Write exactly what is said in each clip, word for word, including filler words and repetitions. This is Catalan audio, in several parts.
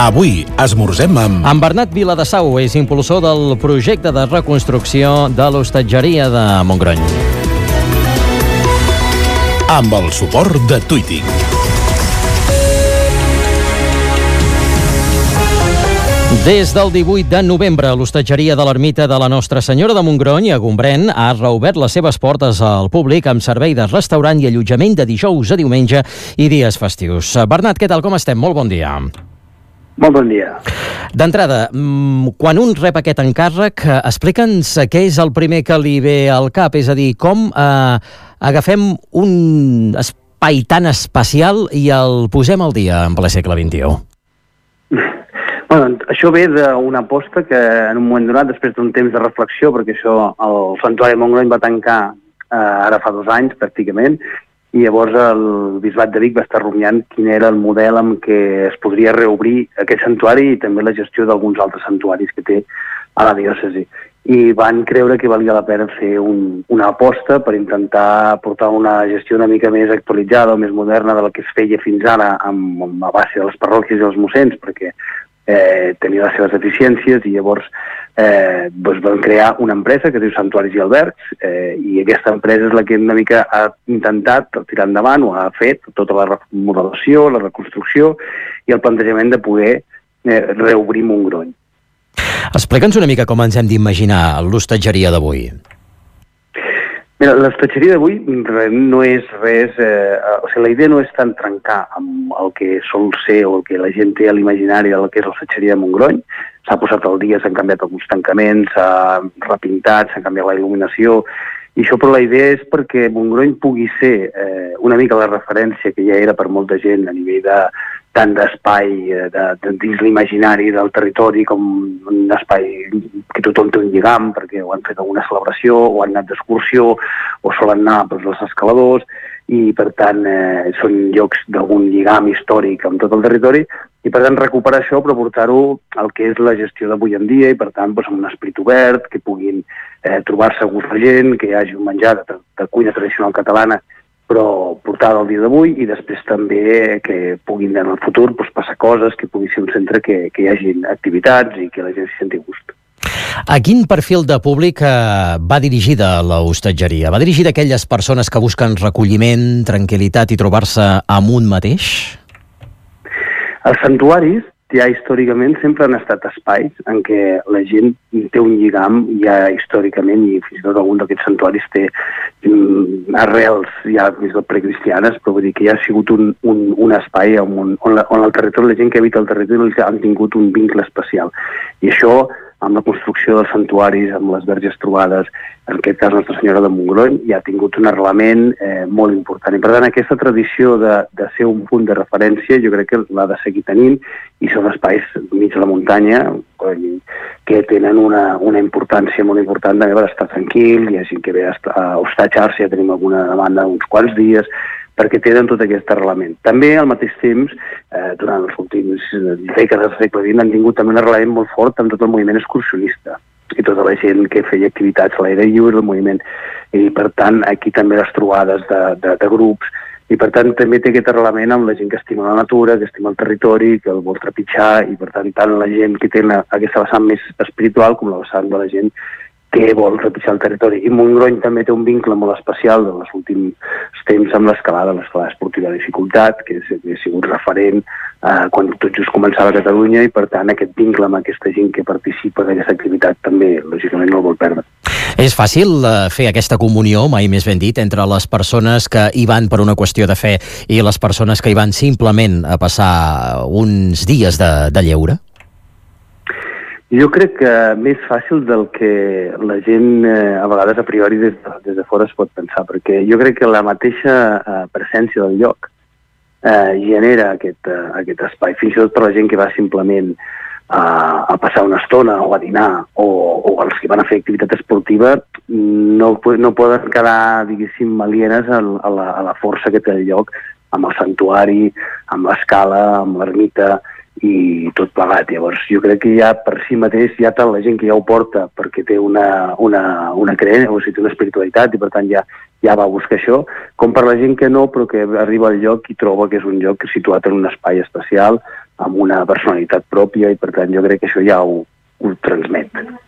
Avui esmorzem amb... En Bernat Viladesau és impulsor del projecte de reconstrucció de l'hostatgeria de Montgrony. Amb el suport de Twiting. Des del divuit de novembre, l'hostatgeria de l'Ermita de la Nostra Senyora de Montgrony, a Gombrèn, ha reobert les seves portes al públic amb servei de restaurant i allotjament de dijous a diumenge i dies festius. Bernat, què tal, com estem? Molt bon dia. Molt bon dia. D'entrada, quan un rep aquest encàrrec, explica'ns què és el primer que li ve al cap, és a dir, com eh, agafem un espai tan especial i el posem al dia en ple segle vint-i-u. Bueno, això ve d'una aposta que en un moment donat, després d'un temps de reflexió, perquè això, el Santuari de Montgrony va tancar eh, ara fa dos anys, pràcticament, i llavors el Bisbat de Vic va estar rumiant quin era el model amb què es podria reobrir aquest santuari i també la gestió d'alguns altres santuaris que té a la diòcesi. I van creure que valia la pena fer un, una aposta per intentar portar una gestió una mica més actualitzada o més moderna de la que es feia fins ara amb, amb a base de les parròquies i els mossens, perquè Eh, tenia les seves deficiències i llavors eh, doncs van crear una empresa que es diu Santuaris i Albergs eh, i aquesta empresa és la que una mica ha intentat tirar endavant o ha fet tota la remodelació, la reconstrucció i el plantejament de poder eh, reobrir Montgrony. Explica'ns una mica com ens hem d'imaginar l'hostatgeria d'avui. Mira, l'hostatgeria d'avui no és res... Eh, o sigui, la idea no és tant trencar amb el que sol ser o el que la gent té a l'imaginari del que és l'hostatgeria de Montgrony. S'ha posat al dia, s'han canviat alguns tancaments, s'ha repintat, s'ha canviat la il·luminació, i això, però la idea és perquè Montgrony pugui ser eh, una mica la referència que ja era per molta gent a nivell de tant d'espai eh, de, de, dins l'imaginari del territori com un espai que tothom té un lligam perquè ho han fet alguna celebració o han anat d'excursió o solen anar doncs, als escaladors i per tant eh, són llocs d'algun lligam històric amb tot el territori i per tant recuperar això però portar-ho al que és la gestió d'avui en dia i per tant doncs, amb un esperit obert que puguin eh, trobar-se a gust la gent, que hi hagi un menjar de, de cuina tradicional catalana però portada al dia d'avui i després també que puguin en el futur doncs, passar coses, que pugui ser un centre que, que hi hagi activitats i que la gent s'hi senti gust. A quin perfil de públic eh, va dirigida l'hostatgeria? Va dirigida a aquelles persones que busquen recolliment, tranquil·litat i trobar-se amb un mateix? Els santuaris ja històricament sempre han estat espais en què la gent té un lligam ja històricament i fins i tot algun d'aquests santuaris té mm, arrels ja fins i tot precristianes, però vull dir que ja ha sigut un, un, un espai on, on, la, on el territori, la gent que habita el territori han tingut un vincle especial. I això amb la construcció dels santuaris, amb les verges trobades, en aquest cas Nostra Senyora de Montgrony, ja ha tingut un arrelament eh, molt important. I per tant, aquesta tradició de, de ser un punt de referència, jo crec que l'ha de seguir tenint, i són espais mig de la muntanya que tenen una, una importància molt important també per estar tranquil, hi ha gent que ve a hostatjar-se, ja tenim alguna demanda uns quants dies, perquè tenen tot aquest arrelament. També, al mateix temps, eh, durant els últims dècades del segle vint, han tingut també un arrelament molt fort amb tot el moviment excursionista i tota la gent que feia activitats a l'aire lliure, el moviment. I, per tant, aquí també les trobades de, de, de grups, i, per tant, també té aquest arrelament amb la gent que estima la natura, que estima el territori, que el vol trepitjar, i, per tant, tant la gent que té aquesta vessant més espiritual com la vessant de la gent que vol trepitjar el territori. I Montgrony també té un vincle molt especial dels últims temps amb l'escalada, l'escalada esportiva de dificultat, que ha sigut referent eh, quan tot just començava a Catalunya i, per tant, aquest vincle amb aquesta gent que participa d'aquesta activitat també, lògicament, no el vol perdre. És fàcil eh, fer aquesta comunió, mai més ben dit, entre les persones que hi van per una qüestió de fe i les persones que hi van simplement a passar uns dies de, de lleure? Jo crec que més fàcil del que la gent eh, a vegades a priori des de, des de fora es pot pensar, perquè jo crec que la mateixa eh, presència del lloc eh, genera aquest, eh, aquest espai, fins i tot per la gent que va simplement a, a passar una estona o a dinar o, o els que van a fer activitat esportiva no, no poden quedar, diguéssim, alienes a, a, la, a la força que té el lloc amb el santuari, amb l'escala, amb l'ermita, i tot plegat. Llavors, jo crec que ja per si mateix, ja tant la gent que ja ho porta perquè té una, una, una creença, o sigui, té una espiritualitat i per tant ja, ja va a buscar això, com per la gent que no, però que arriba al lloc i troba que és un lloc situat en un espai especial, amb una personalitat pròpia i per tant jo crec que això ja ho, ho transmet.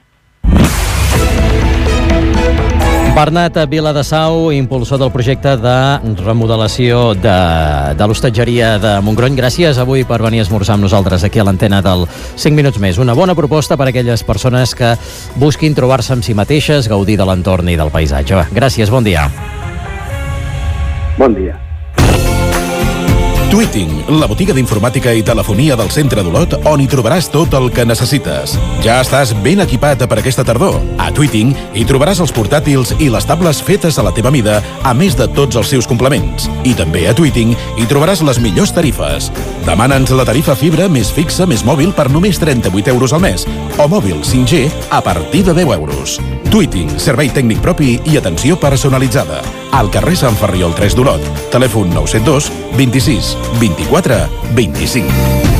Bernat Viladesau, impulsor del projecte de remodelació de, de l'hostatgeria de Montgrony. Gràcies avui per venir a esmorzar amb nosaltres aquí a l'antena del cinc minuts més. Una bona proposta per a aquelles persones que busquin trobar-se amb si mateixes, gaudir de l'entorn i del paisatge. Gràcies, bon dia. Bon dia. Tweeting, la botiga d'informàtica i telefonia del centre d'Olot, on hi trobaràs tot el que necessites. Ja estàs ben equipat per aquesta tardor. A Tweeting hi trobaràs els portàtils i les tables fetes a la teva mida, a més de tots els seus complements. I també a Tweeting hi trobaràs les millors tarifes. Demana'ns la tarifa fibra més fixa més mòbil per només trenta-vuit euros al mes, o mòbil cinc G a partir de deu euros. Tweeting, servei tècnic propi i atenció personalitzada. Al carrer Sant Ferriol tres d'Olot. Telèfon nou set dos, vint-i-sis, vint-i-quatre, vint-i-cinc.